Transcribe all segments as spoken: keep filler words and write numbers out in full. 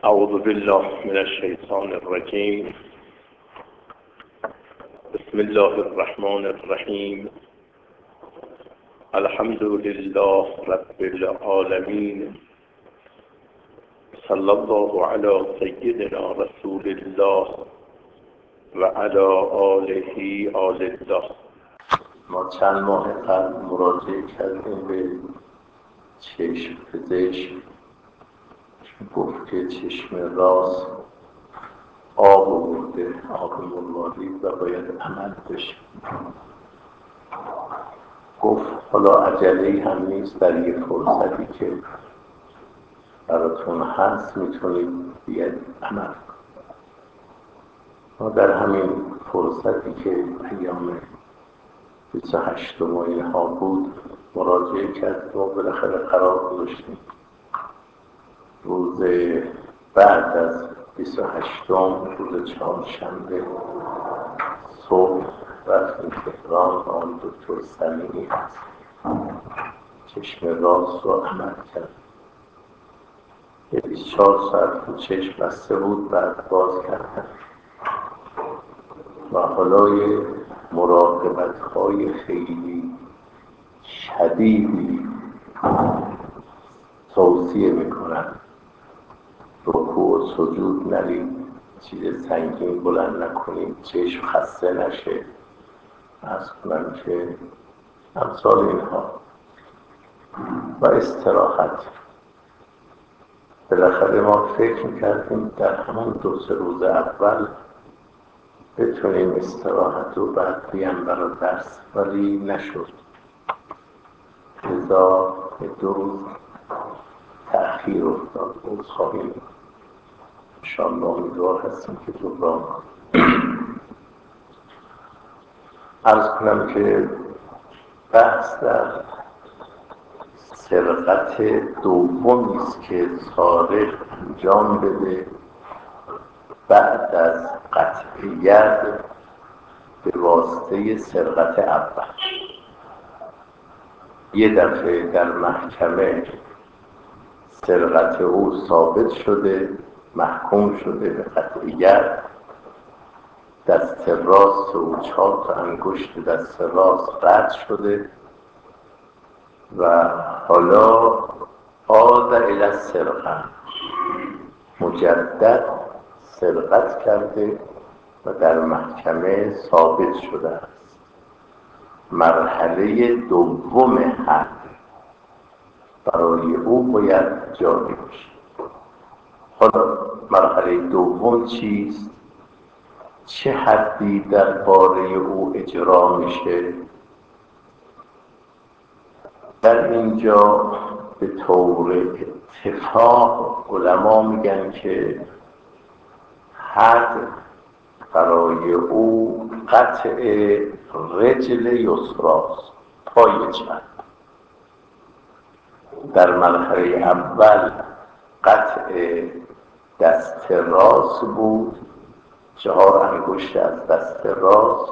اعوذ بالله من الشیطان الرجیم. بسم الله الرحمن الرحیم. الحمد لله رب العالمین. صلی الله علی سیدنا رسول الله و علی آله آل الله. ما چند ماه قبل مراجعه کردیم به چشم پزشک. گفت که چشم راست آب آورده، آب مروارید و باید عمل بشه. گفت حالا عجله‌ای هم نیست، در یه فرصتی که براتون هست میتونید بیاید عمل کنید. ما در همین فرصتی که ایام بیست و هشتم و اینها بود مراجعه کردیم و بالاخره قرار گذاشتیم روز بعد از بیست و هشتم روز چهارشنبه صبح رفتیم تهران. آن دکتر سلیمی هست چشم راست رو عمل کرد. یه بیست و چهار ساعت بود چشم بسته بود، بعد باز کردن و حالا یه مراقبت های خیلی شدیدی توصیه میکنن. رکوع و سجود نرید، چیز سنگین بلند نکنید، چشم خسته نشه، عرض کنم که امثال اینها و استراحت. بالاخره ما فکر میکردیم در همون دو سه روز اول بتونیم استراحت و بعد بیان برای درس، ولی نشد. لذا دو روز تأخیر افتاد. عذرخواهی انشاءالله امیدوار هستیم که جبران کنیم. عرض کنم که بحث در سرقت دومی است که سارق انجام بده بعد از قطع ید به واسطه سرقت اول. یه دفعه در محکمه سرقت او ثابت شده، محکوم شده به قطع ید. دست راست و چهار تا انگشت دست راست قطع شده و حالا عاد الی السرقه، مجدد سرقت کرده و در محکمه ثابت شده است. مرحله دوم حد برای او باید جاری باشه. حالا مرحله دوم چیست؟ چه حدی درباره او اجرا میشه؟ در اینجا به طور اتفاق علما میگن که حد برای او قطع رجل یسراست، پای چپ. در مرحله اول قطع دست راست بود، چهار انگشت از دست راست.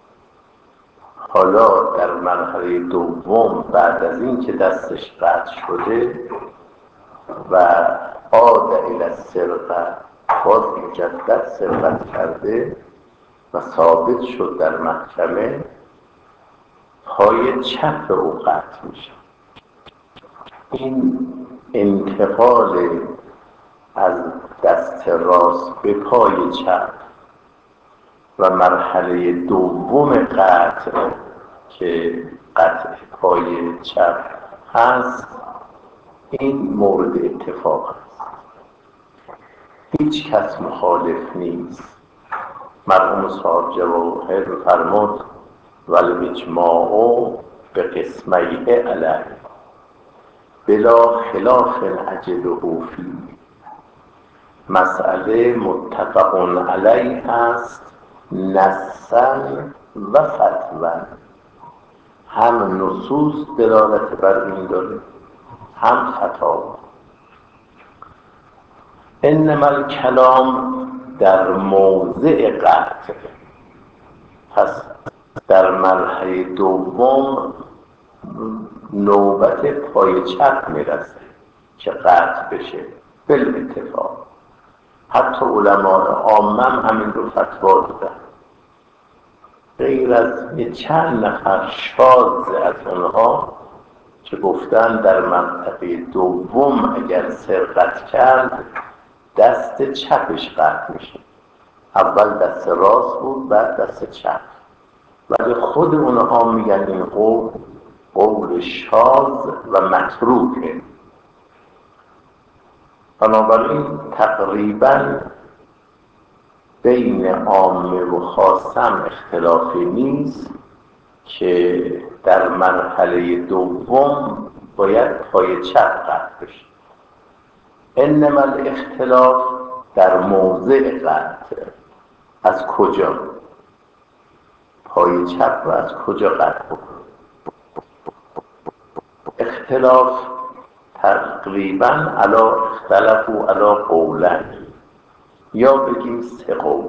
حالا در مرحله دوم بعد از این که دستش قطع شده و عاد الی السرقه، باز مجدد سرقت کرده و ثابت شد در محکمه، پای چپ او قطع میشه. این انتقال از دست راست به پای چپ و مرحله دوم قطع که قطع پای چپ هست، این مورد اتفاق است. هیچ کس مخالف نیست. مرحوم صاحب جواهر فرمود والاجماع به قسمیه علیه بلا خلاف اجله فی. مسئله متفق علیه است نصا و فتوا. هم نصوص دلالت بر این داره، هم فتاوا. انما الکلام در موضع قطع. پس در مرحله دوم نوبت پای چپ میرسه که قطع بشه بالاتفاق. حتی علماء عامم همین رو فتوا دادن. غیر از یه چند نفر شاذ از اونها که گفتن در منطقه دوم اگر سرقت کرد دست چپش قطع میشه. اول دست راست بود بعد دست چپ، ولی خود اونها میگن این قول قول شاذ و متروکه. بنابراین تقریبا بین عامه و خاصم اختلافی نیست که در مرحله دوم باید پای چپ قطع بشه. انما الاختلاف در موضع قطع، از کجا پای چپ رو از کجا قطع بکنه. اختلاف تقریبا علا اختلفوا علا قولن، یا بگیم سه قول.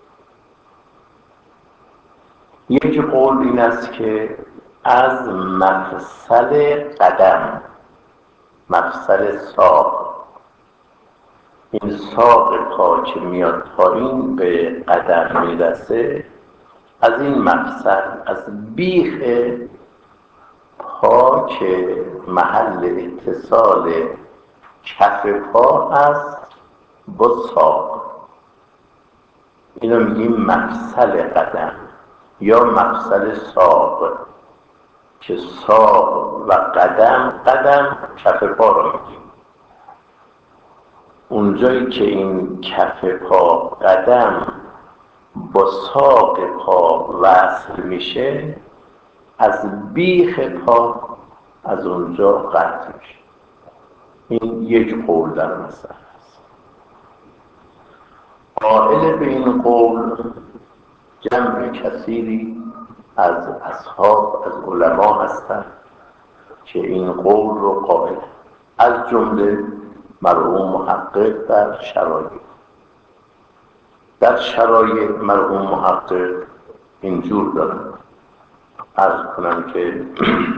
یک قول این است که از مفصل قدم، مفصل ساق، این ساق پا که میاد پایین به قدم میرسه، از این مفصل، از بیخ پا که محل اتصال کف پا است با ساق، اینو میگیم مفصل قدم یا مفصل ساق، که ساق و قدم، قدم کف پا رو میگیم. اونجایی که این کف پا قدم با ساق پا وصل میشه، از بیخ پا از اونجا قطع میشه. این یک قول در مسئله است. قائل به این قول جمع کثیری از اصحاب، از علما هستند که این قول رو قائل، از جمله مرحوم محقق در شرایط. در شرایط مرحوم محقق اینجور دارن، عرض کنم که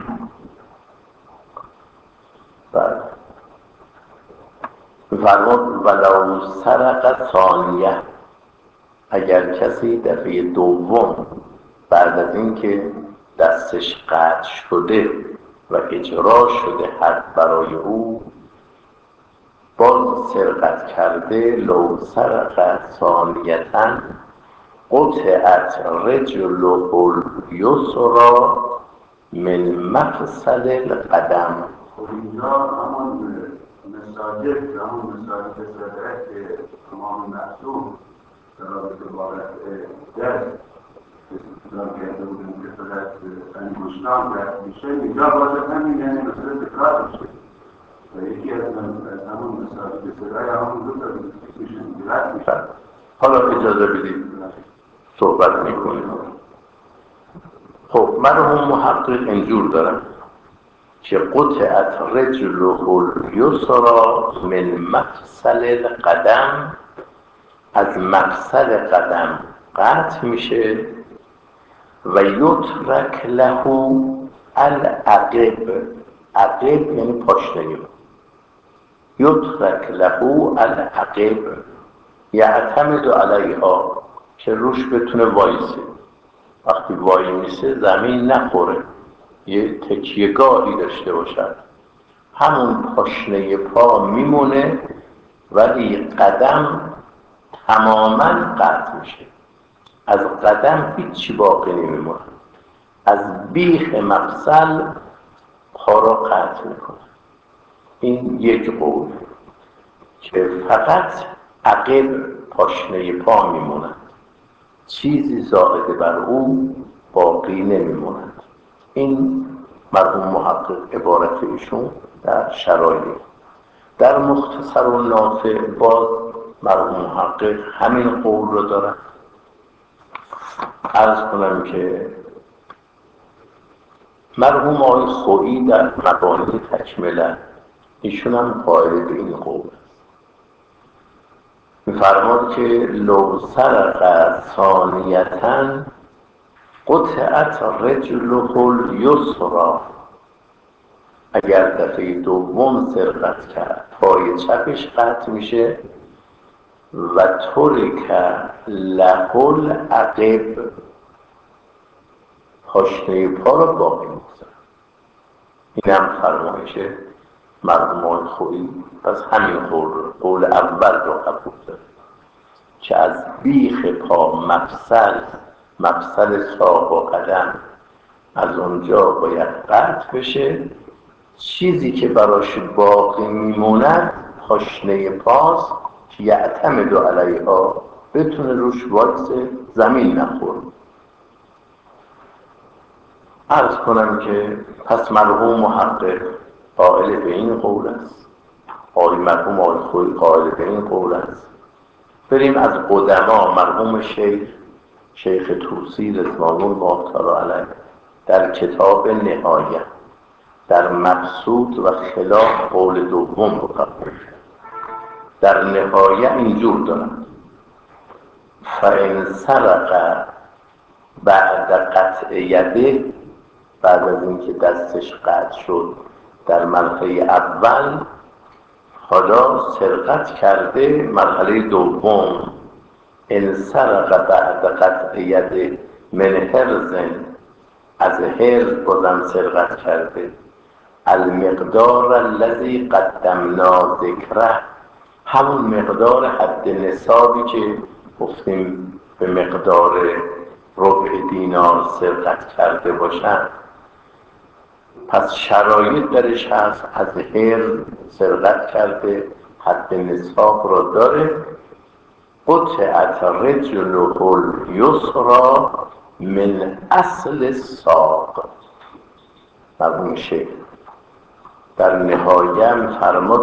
بله فرمود ولو سرق ثانیه، اگر کسی دفعه دوم بعد از اینکه دستش قطع شده و اجرا شده حد برای او باز سرقت کرده، لو سرق ثانیتاً قطعت رجله الیسری من مفصل القدم. اینجا همون مساجد، همون مساجد صدرت که امام معصوم در رابطه با دست استدلال کرده بودیم که فقط انگشتان رد میشه، اینجا باید همین یعنی مثل تکرار میشه و یکی از همون مساجد صدای همون دو تا میشه رد میشه. حالا اجازه بدید صحبت میکنیم. خب مرحوم محقق اینجور دارم که قطعت رجله الیسری من مفصل القدم، از مفصل قدم قطع میشه و یترک له العقب، عقب یعنی پاشنه، یترک له العقب یعتمد علیها، که روش بتونه وایسه، وقتی وای میسه زمین نخوره، یه تکیه‌گاهی داشته باشد، همون پاشنه پا میمونه ولی قدم تماما قطع میشه، از قدم هیچی باقی نمیمونه، از بیخ مفصل پا را قطع میکنه. این یک قول که فقط عقب پاشنه پا میموند، چیزی زائد بر او باقی نمیموند. این مرحوم محقق عبارت ایشون در شرایط. در مختصر و نافع باز مرحوم محقق همین قول رو دارن. عرض کنم که مرحوم آقای خویی در مبانی تکمله ایشون هم قائل به این قول می‌فرماد که لو سرق ثانیةً قطعت رجله الیسری، اگر دفعه دوم سرقت کرد پای چپش قطع میشه و ترک له العقب، پاشنه پا را باقی می‌گذارد. این هم فرمایش مرحوم خویی. پس همین قول قول اول را قبول داره که از بیخ پا مفصل مفصل ساق و قدم از اونجا باید قطع بشه، چیزی که براش باقی میموند پاشنه پاست که یعتمد علیها، بتونه روش وایسه، زمین نخوره. عرض کنم که پس مرحوم محقق قائل به این قول است، آقای مرحوم آقای خویی قائل به این قول است. بریم از قدما. مرحوم شیخ شیخ طوسی رضوان الله تعالی علیه در کتاب نهایه در مقصود و خلاف قول دوم رو قبول کرد. در نهایه اینجور دارم: فإن سرق بعد قطع یده، بعد از اینکه دستش قطع شد در مرحله اول، حالا سرقت کرده مرحله دوم، ان سرق بعد قطع یده من حرز، از حرز بازم سرقت کرده، المقدار الذی قدمنا ذکره، همون مقدار حد نصابی که گفتیم به مقدار ربع دینار سرقت کرده باشن. پس شرایط درش هست، از حرز سرقت کرده، حد نصاب را داره. قطعت رجله الیسری من اصل الساق. مرحوم شیخ در نهایه هم فرمود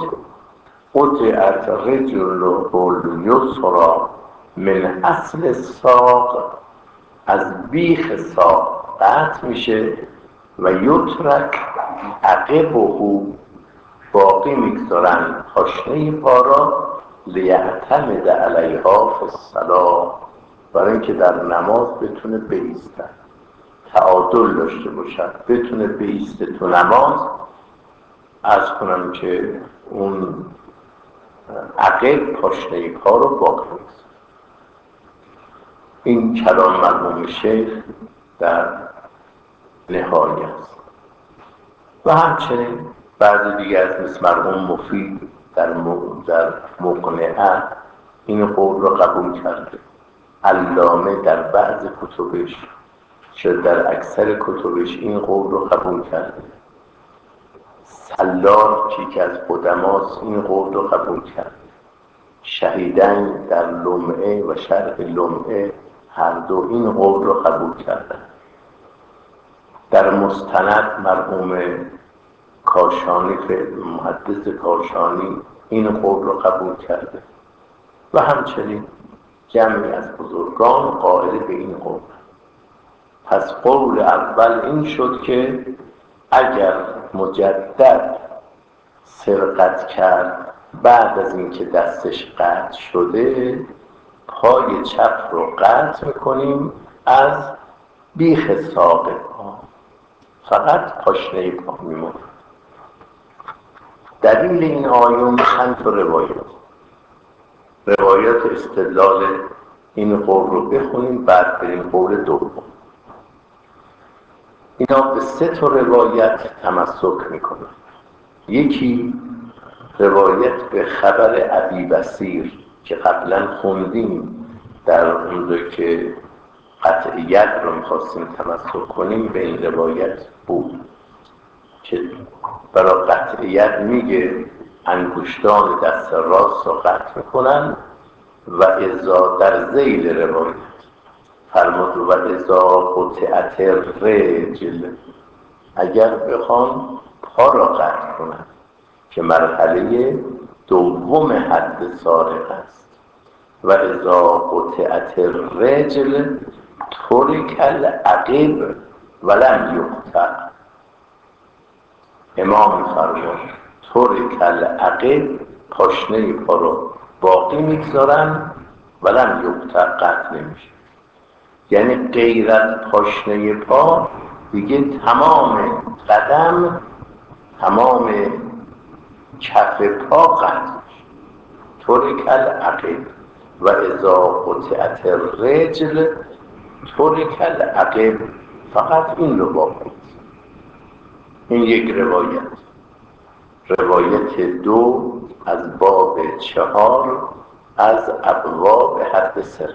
قطعت رجله الیسری من اصل الساق، از بیخ ساق قطع میشه و یترک عقبه، باقی میگذارن پاشنه پا را، لیعتمد علیها فی الصلاة، برای اینکه در نماز بتونه بایستن، تعادل داشته باشد، بتونه بایسته تو نماز. عرض کنم که اون عقب پاشنه پا رو باقی میگذارن. این کلام مرحوم شیخ در نهایه است. و همچنین بعضی دیگر از مثل مرحوم مفید در در مقنعه این قول را قبول کرده. علامه در بعض کتبش، شاید در اکثر کتبش، این قول را قبول کرده. سلار که از قدماست این قول را قبول کرده. شهیدن در لمعه و شرح لمعه هر دو این قول را قبول کردن. در مستند مرحوم کاشانی، محدث کاشانی، این قول را قبول کرده و همچنین جمعی از بزرگان قائل به این قول. پس قول اول این شد که اگر مجدد سرقت کرد بعد از اینکه دستش قطع شده، پای چپ رو قطع میکنیم از بیخ ساق پا، فقط پاشنه پا میمونه. دلیل این آیون چند تا روایت روایت استدلال این قول رو بخونیم، بعد بریم قول دوم. اینا به سه تا روایت تمسک میکنن. یکی روایت به خبر ابی بصیر که قبلا خوندیم در اونجا که قطعیت رو میخواستیم تمسک کنیم، به این روایت بود که برای قطعیت میگه انگشتان دست راست رو قطع میکنن و اذا در ذیل روایت فرمود و اذا قطعت الرجل، اگر بخوان پا را قطع کنن که مرحله دوم حد سارق است. و اذا قطعت الرجل ترک العقب ولم یقطع. امام فرمود ترک العقب، پاشنه پا رو باقی میگذارن، ولم یقطع، قطع نمیشه. یعنی غیر از پاشنه پا دیگه تمام قدم، تمام کف پا قطع میشه. ترک العقب و اذا قطعت الرجل ترک العقب. فقط این رو باقی. این یک روایت. روایت دو از باب چهار از ابواب حد سرقت.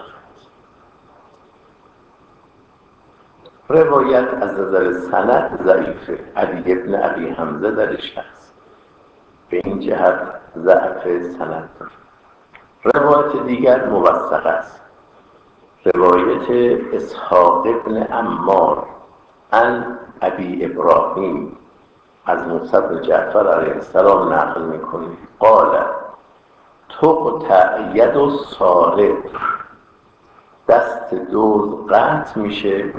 روایت از نظر سند ضعیفه. علی ابن ابی حمزه درش هست، به این جهت ضعف سند داره. روایت دیگر موثق است. روایت اسحاق ابن عمار عن ابی ابراهیم از موسی بن جعفر علیه السلام نقل میکنه قال تقطع ید السارق، دست دزد قطع میشه.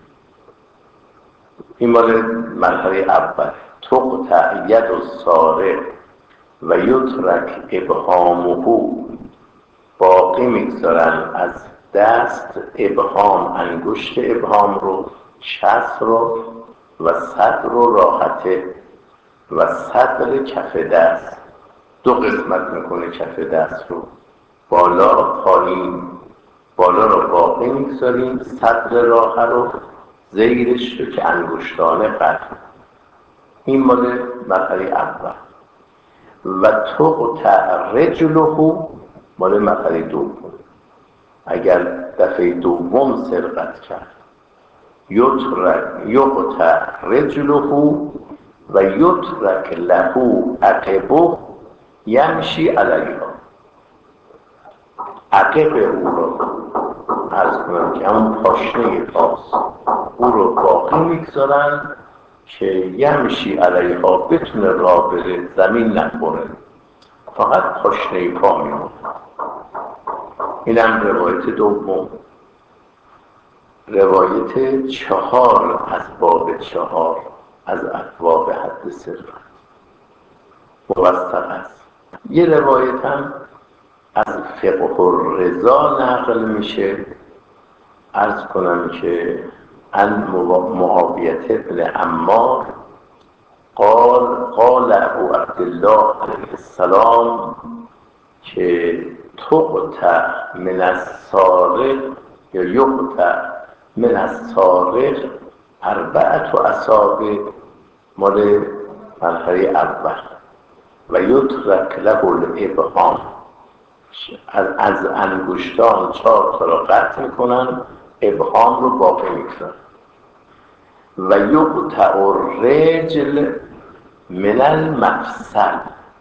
این مال مرحله اول. تقطع ید السارق و یترک ابهامه، باقی میگذارن از دست ابهام، انگشت ابهام رو، شست رو و صدر رو، راحته و صدر کف دست. دو قسمت میکنه کف دست رو، بالا پایین. بالا رو باقی میگذاریم، صدر راه رو، زیرش رو که انگشتانه قطع. این مال مرحله اول. و تقطع رجله مال مرحله دوم. اگر دفعه دوم سرقت کرد یترک یقطع رجله و یترک له عقبه یمشی علیها. عقب او رو عرض کنم که همون پاشنه پاس، او رو باقی میگذارن که یمشی علیها، بتونه راه بره، زمین نخوره، فقط پاشنه پا میمونه. اینم روایت دوم. روایت چهار از باب چهار از ابواب حد سرقت موثق است. یه روایت هم از فقه الرضا نقل میشه، عرض کنم که عن معاویه ابن عمار قال قال ابو عبدالله علیه السلام که تقطع من السارق یا یقطع من السارق اربعت اصابع مال مرحله اول و یترک له الابهام، از انگشتان چهار تا را قطع میکنن، ابهام رو باقی میکنن. و یقطع الرجل من المفصل،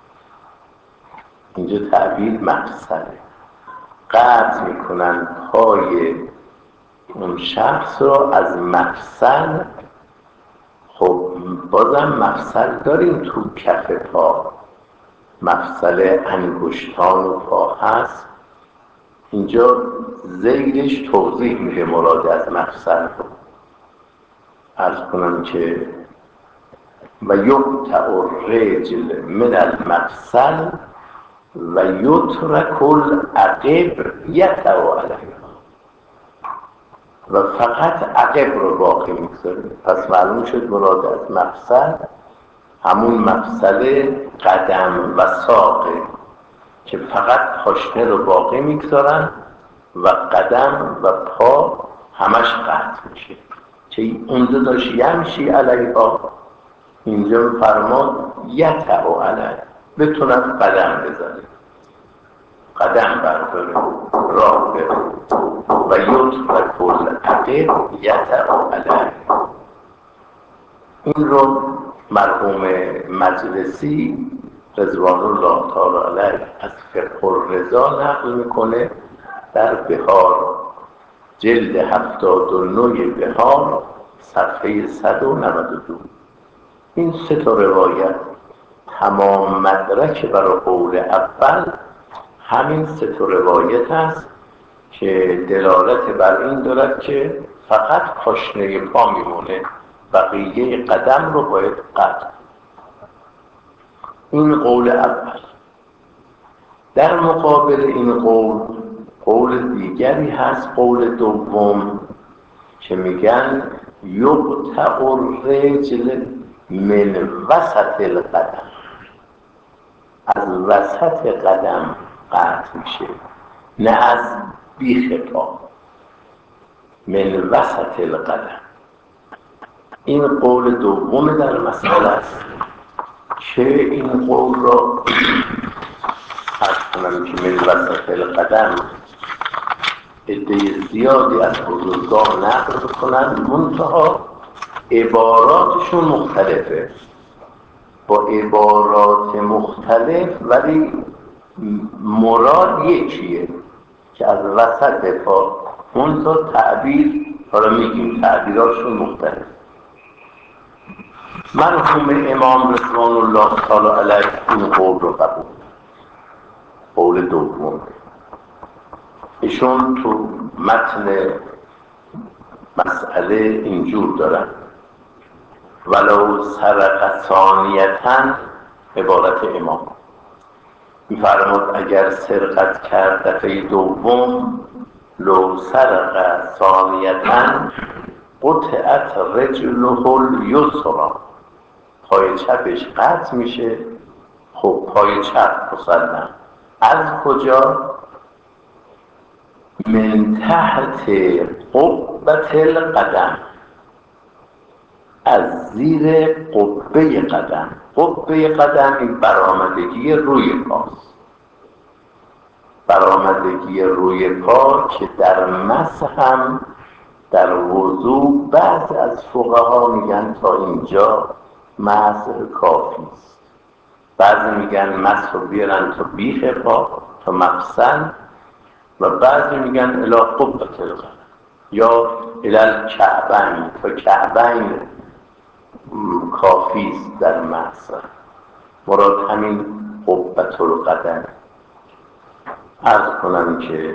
اینجا تعبیر مفصله، قطع میکنن پای اون شخص را از مفصل. خب بازم مفصل داریم تو کف پا، مفصل انگشتان و پا هست. اینجا زیرش توضیح میده مراد از مفصل. عرض کنم که و یقطع الرجل من المفصل و یترک العقب یتو علیها، و فقط عقب رو باقی میگذاره. پس معلوم شد مراد از مفصل همون مفصل قدم و ساقه که فقط پاشنه رو باقی میگذارن و قدم و پا همش قطع میشه. که اونجا داشت یمشی علیها، اینجا فرماد یتو علیها، بتونن قدم بزنه، قدم برداره، راه بره. و یترک العقب یتو علیها. این رو مرحوم مجلسی رضوان الله تعالی علیه از فقه الرضا نقل میکنه در بهار، جلد هفتاد و نه بهار، صفحه صد و نود و دو. این سه تا روایت تمام مدرک برای قول اول همین سه تا روایت است که دلالت بر این دارد که فقط پاشنه پا میمونه، بقیه قدم رو باید قطع. این قول اول. در مقابل این قول قول دیگری هست، قول دوم، که میگن یقطع الرجل من وسط القدم، از وسط قدم قطع میشه، نه از بیخ پا، من وسط القدم. این قول دوم در مسئله است که این قول را عرض کنم که من وسط القدم عده زیادی از بزرگان نقل بکنن، منتها عباراتشون مختلفه، با عبارات مختلف ولی مراد یکیه که از وسط پا، منتها تعبیر حالا میگیم تعبیراتشون مختلف. مرحوم امام رضوان الله تعالی علیه این قول رو قبول، قول دوم. ایشون تو متن مسئله اینجور دارن: ولو سرق ثانیتن، عبارت امام میفرماد اگر سرقت کرد دفعه دوم، لو سرق ثانیتن قطعت رجله الیسری، پای چپش قطع میشه. خب پای چپ مسلم از کجا؟ من تحت قبة القدم، از زیر قبه قدم. قبه قدم این برآمدگی روی پاست، برآمدگی روی پا که در مسح هم در وضو بعض از فقها میگن تا اینجا مسح کافی است، بعضی میگن مسح رو بیارن تا بیخ پا تا مفصل، و بعضی میگن الی قبة القدم یا الی الکعبین، تا کعبین کافی است در مسح. مراد همین قبة القدم. عرض کنم که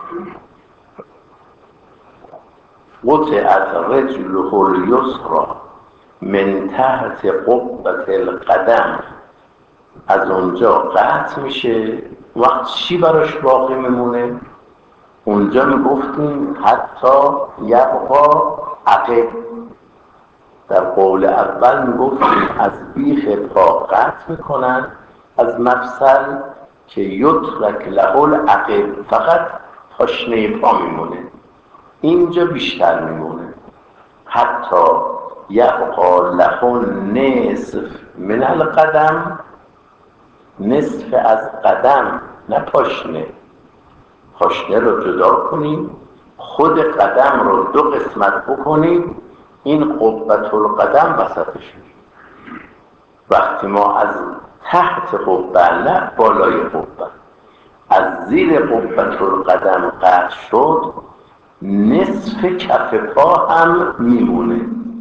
قطعت رجله الیسری من تحت قبة القدم، از اونجا قطع میشه. وقت چی براش باقی میمونه؟ اونجا میگفتیم حتی یبقا عقب. در قول اول میگفتیم از بیخ پا قطع میکنن از مفصل که یترک له العقب، فقط پاشنه پا میمونه، اینجا بیشتر میمونه. حتی یبقا له نصف من القدم، نصف از قدم، نه پاشنه. پاشنه رو جدا کنیم، خود قدم رو دو قسمت بکنیم، این قبة القدم وسطش. وقتی ما از تحت قبه، نه بالای قبه، از زیر قبة القدم قطع شد، نصف کف پا هم میمونه.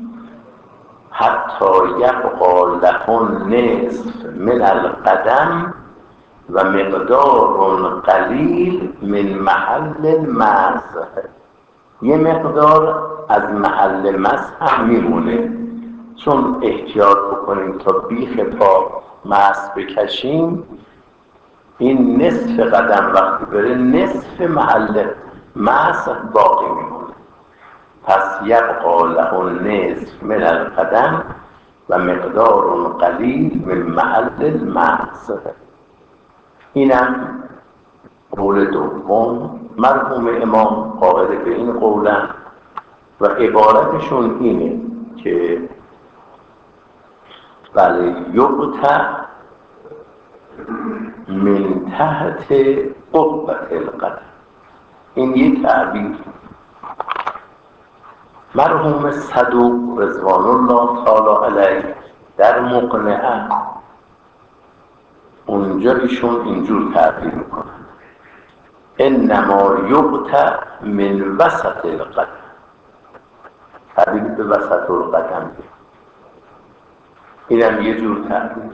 حتی یبقا له نصف من القدم و مقدار قلیل من محل المسح، یه مقدار از محل مسح هم میمونه. چون احتیاط بکنیم تا بیخ پا مسح بکشیم، این نصف قدم وقتی بره نصف محل مسح باقی میمونه. پس یبقا له نصف من القدم و مقدار قلیل من محل المسح. اینم قول دوم. مرحوم امام قائل به این قولن و عبارتشون اینه که بله یقطع من تحت قبة القدم. این یک تعبیر. مرحوم صدوق رضوان الله تعالی علیه در مقنعه اونجا ایشون اینجور تعبیر میکنن: انما یقطع من وسط القدم. تعبیر به وسط القدم، اینم یه جور تعبیر.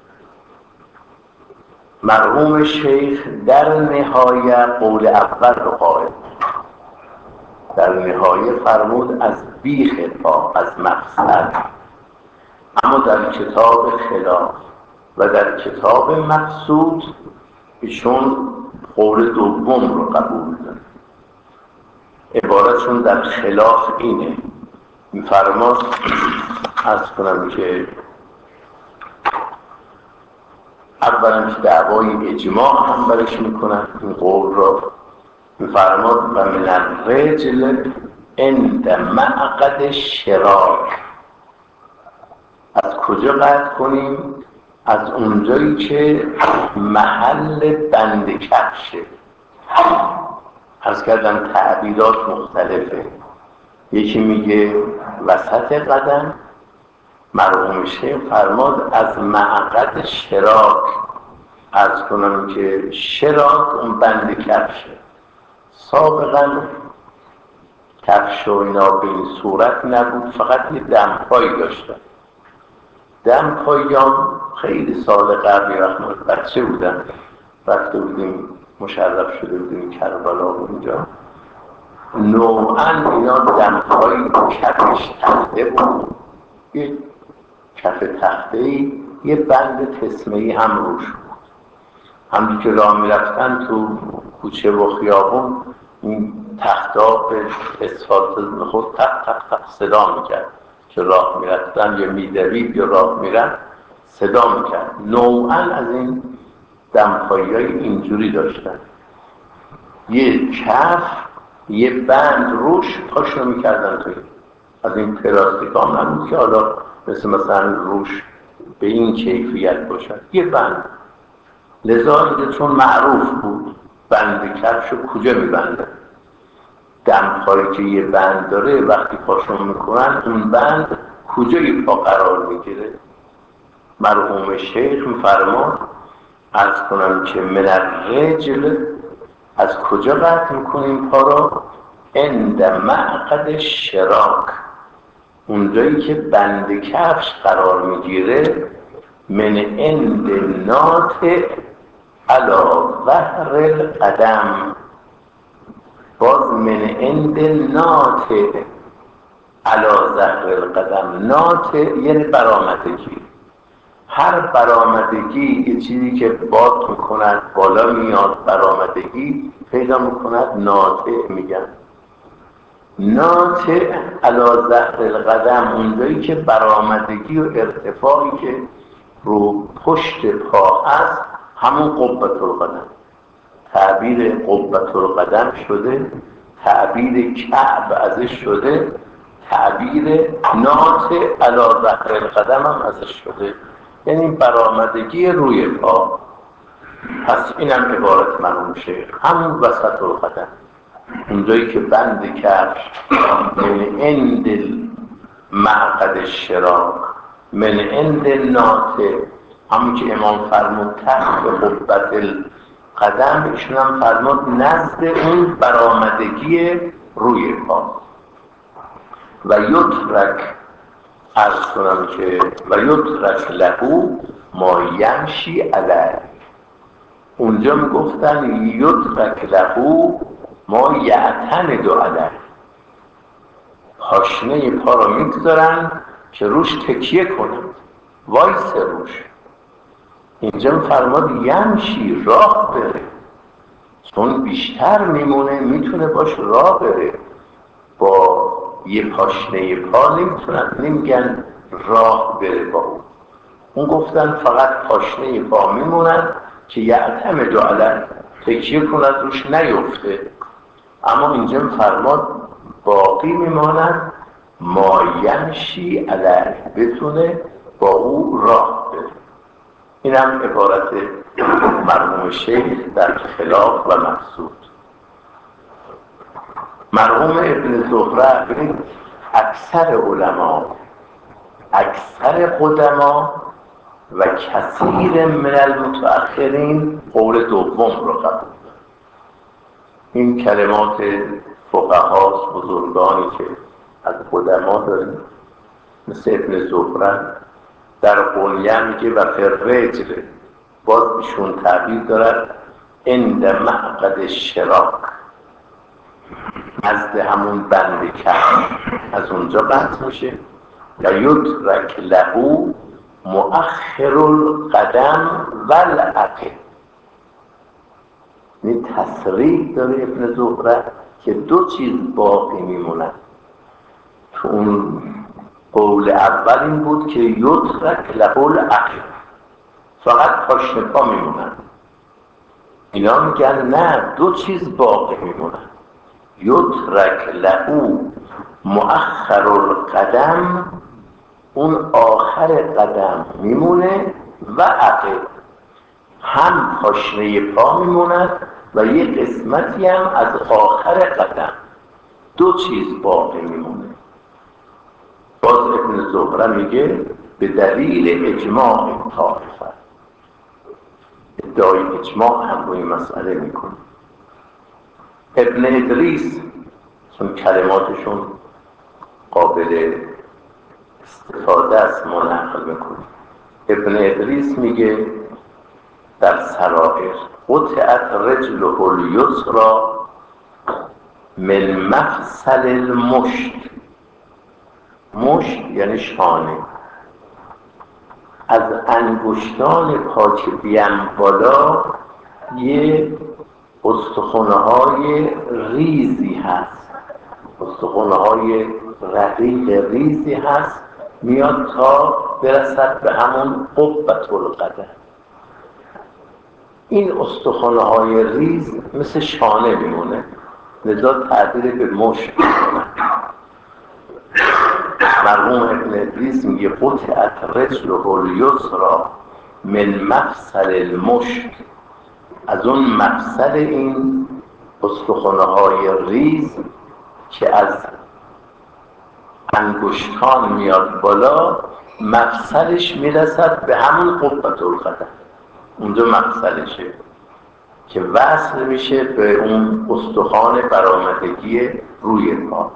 مرحوم شیخ در نهایه قول اول رو قائل، در نهایه فرمود از بیخ پا، از مفصل. اما در کتاب خلاف و در کتاب مقصود ایشون قول دوم رو قبول دارن. عبارتشون در خلاف اینه، میفرماد عرض کنم که اولا که دعوای اجماع هم برش میکنن این قول را، میفرماد و من الرجل عند معقد شراک. از کجا قطع کنیم؟ از اونجایی که محل بند کفشه. عرض کردم تعبیرات مختلفه، یکی میگه وسط قدم، مرحوم شیخ فرماد از معقد شراک. عرض کنم که شراک اون بند کفشه. سابقا کفش و اینا به این صورت نبود، فقط یه دمپایی داشتن. دمپاییان خیلی سال قبلی رحمت بچه بودن، رفته بودیم مشرف شده بودیم کربلا و اونجا، نوعا اینا دمپایی کفش تخته بود، یه کف تخته‌ای یه بند تسمه‌ای هم روش بود. همونجور که راه میرفتن تو کوچه و خیابون این تختا به اسفالت میخورد، تق تق تق صدا میکرد که راه میرفتن یا میدوید یا راه میرن صدا میکرد. نوعا از این دمپایی‌های اینجوری داشتن، یه کف یه بند روش پاشو میکردن توی از این پلاستیک هم نبود که حالا مثل مثلا روش به این کیفیت باشد، یه بند. لذا اینجا چون معروف بود بند کفشو کجا میبنده، دمپایی که یه بند داره وقتی پاشون میکنن اون بند کجای پا قرار میگیره. مرحوم شیخ میفرماد عرض کنم که من الرجل، از کجا قطع میکنیم پا را؟ عند معقد شراک، اونجایی که بند کفش قرار میگیره. من عند ناطع علی ظهر القدم، باز من عند ناطع علی ظهر القدم. ناطع یعنی برآمدگی، هر برآمدگی یه چیزی که باد میکند بالا میاد، برآمدگی پیدا میکند، ناطع میگن. ناطع علی ظهر القدم، اونجایی که برآمدگی و ارتفاعی که رو پشت پا هست همون قبة القدم. تعبیر قبة القدم شده، تعبیر کعب ازش شده، تعبیر ناطع علی ظهر القدم هم ازش شده، یعنی برآمدگی روی پا. پس اینم عبارت مرحوم شیخ، همون وسط القدم، اونجایی که بند کفش من عند معقد شراک، من عند ناطع، همون که امام فرمود تحت قبة القدم، ایشون هم فرمود نزد اون برآمدگی روی پا. و یترک، عرض کنم که و یترک له ما یمشی علیه، اونجا میگفتن یترک له ما یعتمد علیه، پاشنه پا را میگذارن که روش تکیه کنند، وایس روش. اینجا فرماد یمشی، راه بره، چون بیشتر میمونه میتونه باش راه بره، با یه پاشنه پا نمیتونن، نمیگن راه بره با اون. اون گفتن فقط پاشنه پا میمونن که یعتمد علیه، تکیه کند روش نیفته. اما اینجا فرماد باقی میمانند ما یمشی علیه، بتونه با او راه بره. اینم عبارت مرحوم شیخ در خلاف و مقصود. مرحوم ابن زهره، ببینید اکثر علما، اکثر قدما و کثیر من المتأخرین قول دوم رو قبول. این کلمات فقهاست، بزرگانی که از قدما داریم مثل ابن زهره در قولیه میگه و فررجل، باز ایشون تعبیر دارد عند معقد شراک، نزد همون بند کفش، از اونجا قطع میشه. و یترک له مؤخر القدم والعقب، این تصریح داره ابن زهره که دو چیز باقی میمونن. تو اون قول اول این بود که یترک له العقب، فقط پاشنه پا میمونن. اینا میگن نه، دو چیز باقی میمونن. یترک له مؤخر القدم، اون آخر قدم میمونه، و عقب، هم پاشنه پا میموند و یه قسمتی هم از آخر قدم. دو چیز باقی میمونه. باز ابن زهره میگه به دلیل اجماع این طایفه، ادعای اجماع هم روی مسئله میکنه. ابن ادریس، چون کلماتشون قابل استفاده است ما نقل میکنیم، ابن ادریس میگه در سرائر قطعت رجله الیسری من مفصل المشت. مشت یعنی شانه. از انگشتان پا که بیان بالا یه استخوانه های ریزی هست، استخوانه های رقیق ریزی هست، میاد تا برسد به همون قبة القدم. این استخوانه های ریز مثل شانه میمونه، لذا تعبیر به مشت میکنه. مرحوم ابن ادریس میگه قطعت رجله الیسری من مفصل المشت، از اون مفصل این استخوانه های ریز که از انگشتان میاد بالا، مفصلش میرسد به همون قبة القدم. اونجا مفصلشه که وصل میشه به اون استخوان برآمدگی روی پا.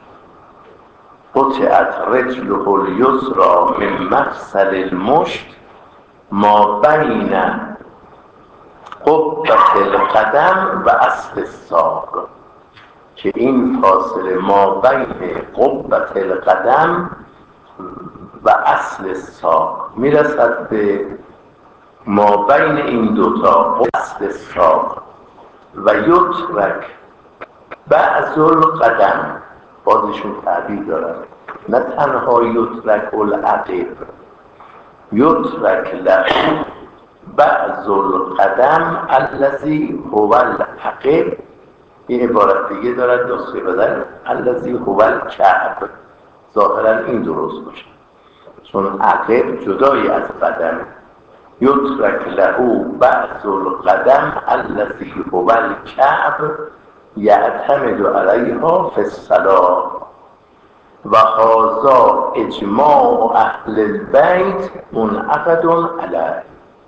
قطعت رجله الیسری من مفصل المشت ما بین قبة القدم و اصل الساق، که این فاصله ما بین قبة القدم و اصل الساق میرسد به ما بین این دوتا اصل الساق. و یترک بعض القدم، بازشون تعبیر دارن، نه تنها یترک العقب، یترک له بعض القدم الذی هو العقب. این عبارت دیگه دارد نسخه بدن الذی هو الکعب، ظاهرا این درست باشه چون عقب جدای از قدم. یترک له بعض القدم الذی هو الکعب یعتمد علیها فی الصلاة و هذا اجماع اهل البیت منعقد علیه.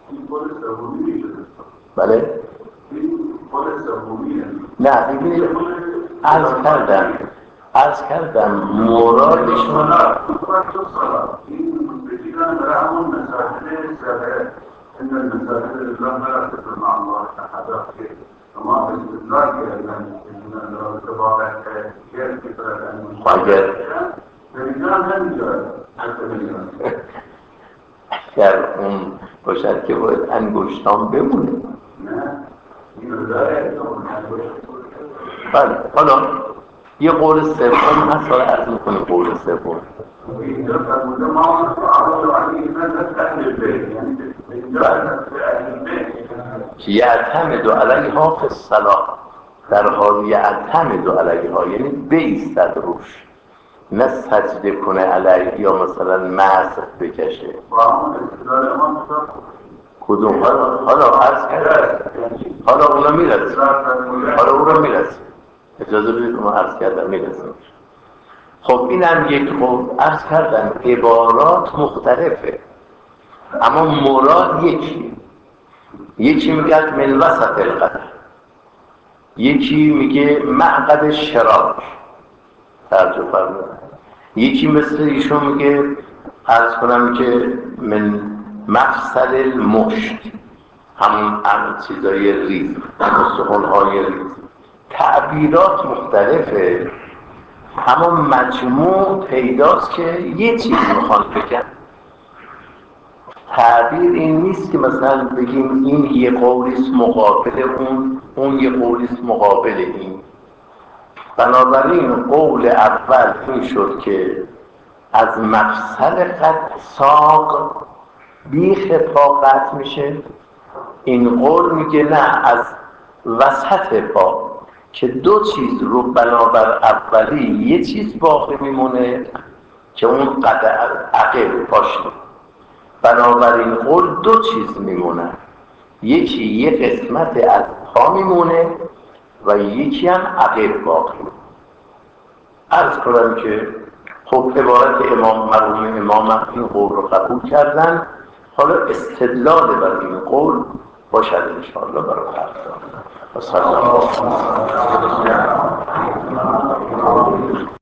بله؟ نه ببینید، عرض کردم عرض کردم مرادشون إن المساجد لله لا تذكر مع الله أحدا، وما باستدراك من الارتباط كيف اگر اگر اون باشد که باید انگشتان بمونه. بله، حالا یه قول سوم هست، حالا عرض میکنه قول سوم. یعتمد علیها فی الصلاة، در حال یعتمد علیها یعنی بایستد روش، نه سجده کنه علیه یا مثلا مسح بکشه. کدوم؟ حالا حالا عرض کرد، حالا اونا میرسه، حالا اونا میرسه، اجازه بدید اونا عرض کردن میرسه. خب این هم یک خب عرض کردن عبارات مختلفه اما مراد یکی. یکی میگه من وسط القدم، یکی میگه معقد شراک ترجمه فرمود، یکی مثل ایشون میگه عرض کنم که من مفصل المشت، همون همون چیزای ریز، استخوان‌های ریز. تعبیرات مختلفه اما مجموع پیداست که یه چیز میخوان بگن. تعبیر این نیست که مثلا بگیم این یه قولیست مقابل اون، اون یه قولیست مقابل این. بنابراین قول اول این شد که از مفصل قد ساق بیخ پا قطع میشه. این قول میگه نه، از وسط پا که دو چیز رو بنابر اولی یه چیز باقی میمونه که اون قدر عقب پاشنه. بنابراین قول دو چیز میمونه، یکی یه قسمت از پا میمونه و یکی هم عقب باقی. عرض کنم که خب عبارت امام مرحوم امام این قول رو قبول کردن. حالا استدلال بر این قول باشد انشاءالله برای فردا. و صلی الله علیه و سلم.